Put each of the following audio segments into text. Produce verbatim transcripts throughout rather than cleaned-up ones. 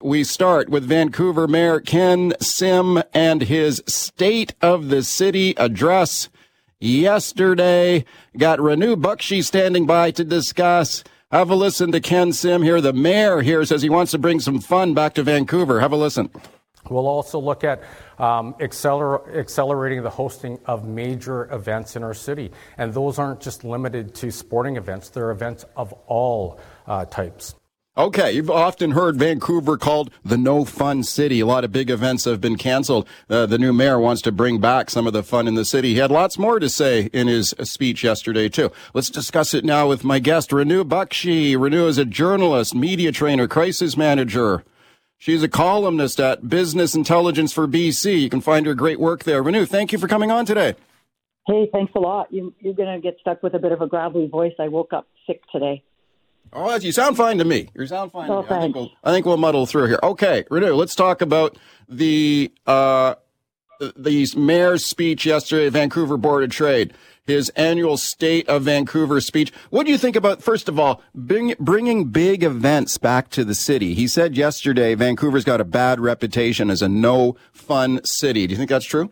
we start with Vancouver Mayor Ken Sim and his State of the City address yesterday. Got Renu Bakshi standing by to discuss. Have a listen to Ken Sim here. The mayor here says he wants to bring some fun back to Vancouver. Have a listen. We'll also look at um, acceler- accelerating the hosting of major events in our city. And those aren't just limited to sporting events. They're events of all uh, types. Okay, you've often heard Vancouver called the no fun city. A lot of big events have been canceled. Uh, the new mayor wants to bring back some of the fun in the city. He had lots more to say in his speech yesterday, too. Let's discuss it now with my guest, Renu Bakshi. Renu is a journalist, media trainer, crisis manager. She's a columnist at Business Intelligence for B C. You can find her great work there. Renu, thank you for coming on today. Hey, thanks a lot. You, you're going to get stuck with a bit of a gravelly voice. I woke up sick today. Oh, you sound fine to me. You sound fine oh, to me. I think, we'll, I think we'll muddle through here. Okay, Renu, let's talk about the uh, the mayor's speech yesterday at Vancouver Board of Trade, his annual State of Vancouver speech. What do you think about, first of all, bring, bringing big events back to the city? He said yesterday Vancouver's got a bad reputation as a no-fun city. Do you think that's true?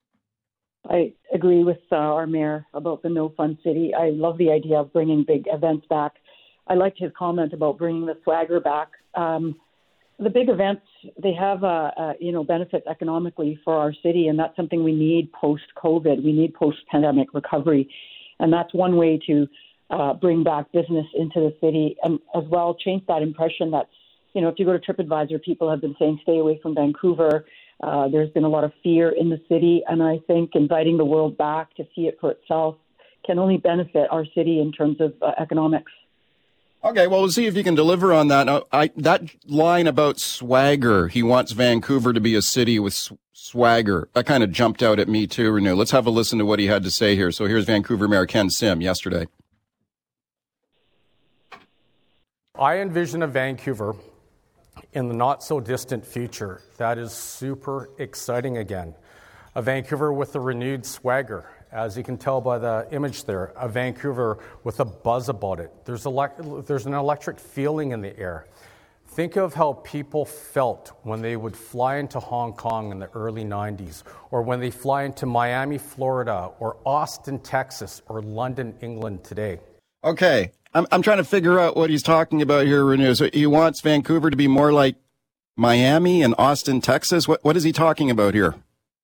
I agree with uh, our mayor about the no-fun city. I love the idea of bringing big events back. I liked his comment about bringing the swagger back. Um, the big events, they have, uh, uh, you know, benefits economically for our city, and that's something we need post-COVID. We need post-pandemic recovery, and that's one way to uh, bring back business into the city and as well change that impression that, you know, if you go to TripAdvisor, people have been saying stay away from Vancouver. Uh, there's been a lot of fear in the city, and I think inviting the world back to see it for itself can only benefit our city in terms of uh, economics. Okay, well, we'll see if you can deliver on that. Now, I, that line about swagger, he wants Vancouver to be a city with sw- swagger, that kind of jumped out at me too, Renu. Let's have a listen to what he had to say here. So here's Vancouver Mayor Ken Sim yesterday. I envision a Vancouver in the not-so-distant future that is super exciting again. A Vancouver with a renewed swagger. As you can tell by the image there, a Vancouver with a buzz about it. There's, elect- there's an electric feeling in the air. Think of how people felt when they would fly into Hong Kong in the early nineties, or when they fly into Miami, Florida, or Austin, Texas, or London, England today. Okay, I'm, I'm trying to figure out what he's talking about here, Renu. So he wants Vancouver to be more like Miami and Austin, Texas? What, what is he talking about here?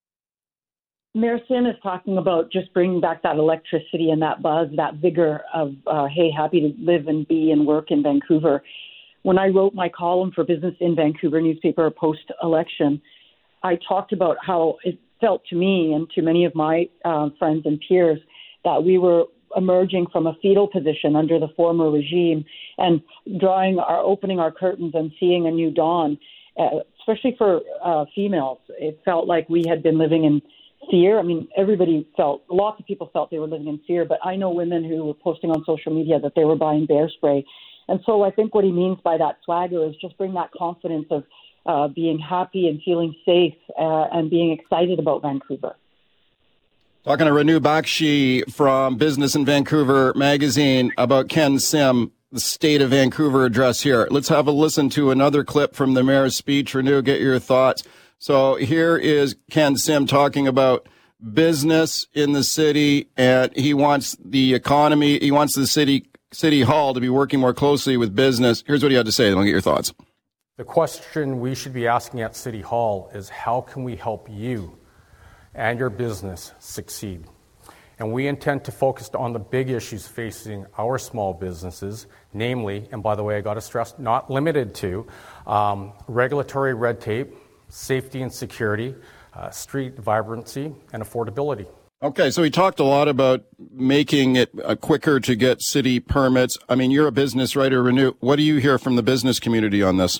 Mayor Sim is talking about just bringing back that electricity and that buzz, that vigor of, uh, hey, happy to live and be and work in Vancouver. When I wrote my column for Business in Vancouver newspaper post-election, I talked about how it felt to me and to many of my uh, friends and peers that we were emerging from a fetal position under the former regime and drawing our, opening our curtains and seeing a new dawn, uh, especially for uh, females. It felt like we had been living in fear. I mean, everybody felt, lots of people felt they were living in fear, but I know women who were posting on social media that they were buying bear spray. And so I think what he means by that swagger is just bring that confidence of uh, being happy and feeling safe uh, and being excited about Vancouver. Talking to Renu Bakshi from Business in Vancouver magazine about Ken Sim, the State of Vancouver address here. Let's have a listen to another clip from the mayor's speech. Renu, get your thoughts. So here is Ken Sim talking about business in the city, and he wants the economy, he wants the city city hall to be working more closely with business. Here's what he had to say. Then we'll get your thoughts. The question we should be asking at City Hall is how can we help you and your business succeed? And we intend to focus on the big issues facing our small businesses, namely, and by the way, I got to stress, not limited to, um, regulatory red tape, safety and security, uh, street vibrancy, and affordability. Okay, so he talked a lot about making it uh, quicker to get city permits. I mean, you're a business writer, Renu. What do you hear from the business community on this?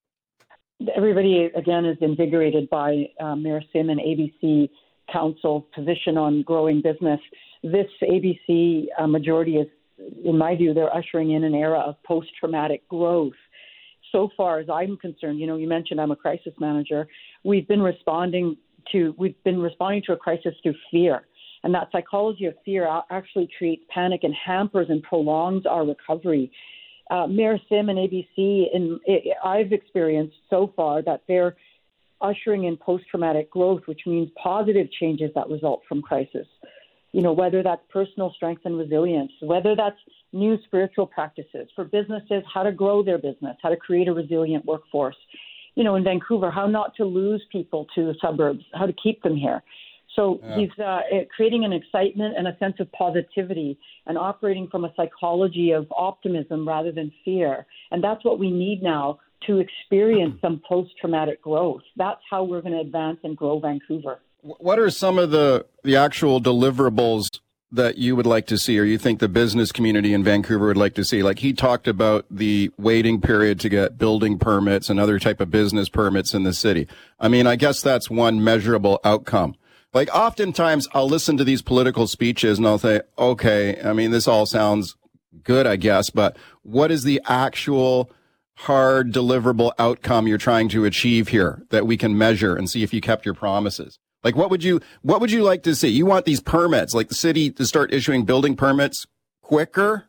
Everybody, again, is invigorated by uh, Mayor Sim and A B C Council's position on growing business. This A B C uh, majority is, in my view, they're ushering in an era of post-traumatic growth. So far as I'm concerned, you know, you mentioned I'm a crisis manager. We've been responding to we've been responding to a crisis through fear, and that psychology of fear actually creates panic and hampers and prolongs our recovery. uh, Mayor Sim and A B C, in, it, I've experienced so far that they're ushering in post-traumatic growth, which means positive changes that result from crisis. You know, whether that's personal strength and resilience, whether that's new spiritual practices for businesses, how to grow their business, how to create a resilient workforce. You know, in Vancouver, how not to lose people to the suburbs, how to keep them here. So yeah. he's uh, creating an excitement and a sense of positivity and operating from a psychology of optimism rather than fear. And that's what we need now to experience some post-traumatic growth. That's how we're going to advance and grow Vancouver. What are some of the, the actual deliverables that you would like to see, or you think the business community in Vancouver would like to see? Like, he talked about the waiting period to get building permits and other type of business permits in the city. I mean, I guess that's one measurable outcome. Like, oftentimes I'll listen to these political speeches and I'll say, okay, I mean, this all sounds good, I guess, but what is the actual hard deliverable outcome you're trying to achieve here that we can measure and see if you kept your promises? Like, what would you, what would you like to see? You want these permits, like the city to start issuing building permits quicker?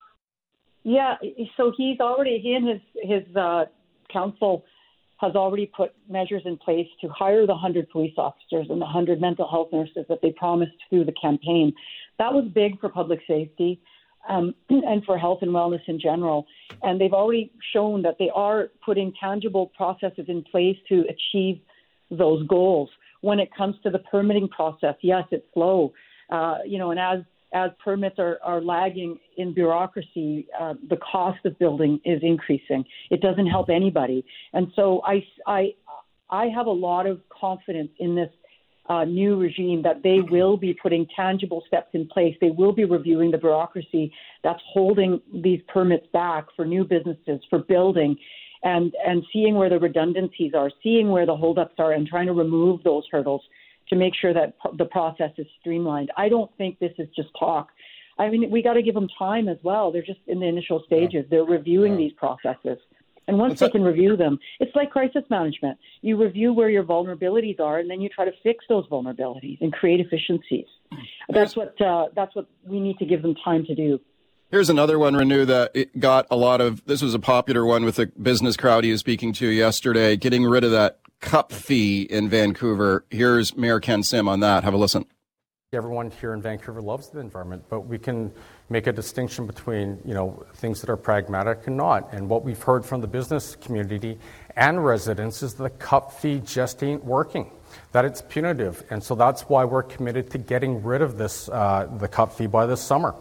Yeah. So he's already, he and his, his, uh, council has already put measures in place to hire the one hundred police officers and the one hundred mental health nurses that they promised through the campaign. That was big for public safety um, and for health and wellness in general. And they've already shown that they are putting tangible processes in place to achieve those goals. When it comes to the permitting process, yes, it's slow. Uh, you know, and as as permits are, are lagging in bureaucracy, uh, the cost of building is increasing. It doesn't help anybody. And so I, I, I have a lot of confidence in this uh, new regime that they will be putting tangible steps in place. They will be reviewing the bureaucracy that's holding these permits back for new businesses, for building, and, and seeing where the redundancies are, seeing where the holdups are, and trying to remove those hurdles to make sure that the process is streamlined. I don't think this is just talk. I mean, we got to give them time as well. They're just in the initial stages. Yeah. They're reviewing yeah. these processes. And once What's they that? can review them, it's like crisis management. You review where your vulnerabilities are, and then you try to fix those vulnerabilities and create efficiencies. That's what uh, that's what we need to give them time to do. Here's another one, Renew, that it got a lot of, this was a popular one with the business crowd he was speaking to yesterday, getting rid of that cup fee in Vancouver. Here's Mayor Ken Sim on that. Have a listen. Everyone here in Vancouver loves the environment, but we can make a distinction between, you know, things that are pragmatic and not. And what we've heard from the business community and residents is the cup fee just ain't working, that it's punitive. And so that's why we're committed to getting rid of this, uh, the cup fee by this summer.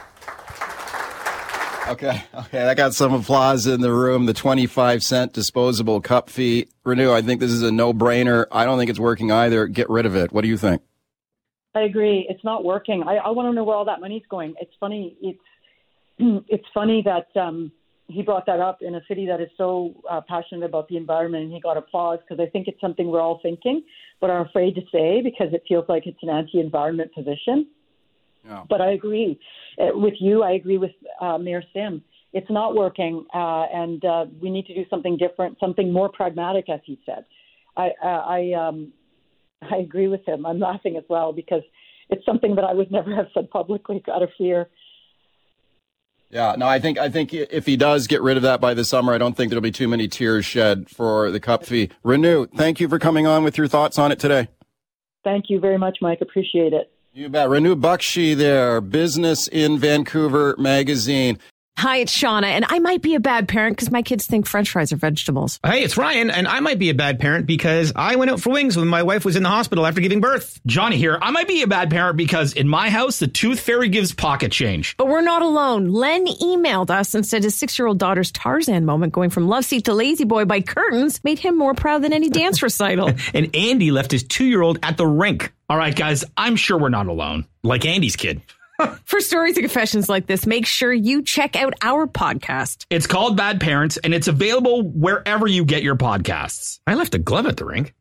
Okay, okay, that got some applause in the room. The twenty-five cent disposable cup fee. Renew, I think this is a no-brainer. I don't think it's working either. Get rid of it. What do you think? I agree. It's not working. I, I want to know where all that money's going. It's funny. It's it's funny that um, he brought that up in a city that is so uh, passionate about the environment, and he got applause because I think it's something we're all thinking but are afraid to say because it feels like it's an anti-environment position. Yeah. But I agree uh, with you. I agree with uh, Mayor Sim. It's not working, uh, and uh, we need to do something different, something more pragmatic, as he said. I uh, I, um, I agree with him. I'm laughing as well because it's something that I would never have said publicly out of fear. Yeah, no, I think I think if he does get rid of that by the summer, I don't think there'll be too many tears shed for the cup fee. Renew, thank you for coming on with your thoughts on it today. Thank you very much, Mike. Appreciate it. You bet. Renew Bakshi there, Business in Vancouver magazine. Hi, it's Shauna, and I might be a bad parent because my kids think French fries are vegetables. Hey, it's Ryan, and I might be a bad parent because I went out for wings when my wife was in the hospital after giving birth. Johnny here. I might be a bad parent because in my house, the tooth fairy gives pocket change. But we're not alone. Len emailed us and said his six-year-old daughter's Tarzan moment going from love seat to lazy boy by curtains made him more proud than any dance recital. And Andy left his two-year-old at the rink. All right, guys, I'm sure we're not alone. Like Andy's kid. For stories and confessions like this, make sure you check out our podcast. It's called Bad Parents, and it's available wherever you get your podcasts. I left a glove at the rink.